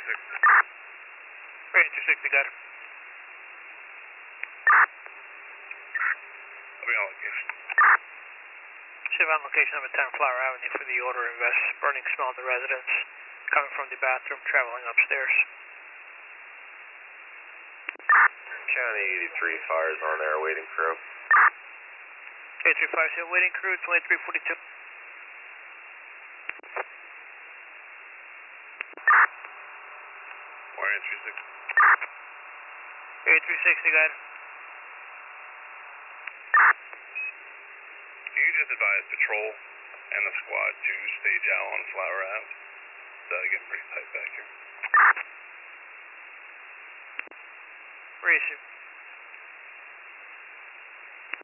360, got it. I'll be on location. Shiv on location number 10 Flower Avenue for the order invest. Burning smell in the residence. Coming from the bathroom, traveling upstairs. County 83 fires on there, waiting crew. 835, waiting crew, 2342. Warrior 36. 8360, got it. Can you just advise patrol and the squad to stage out on Flower Ave? It's getting pretty tight back here. Received.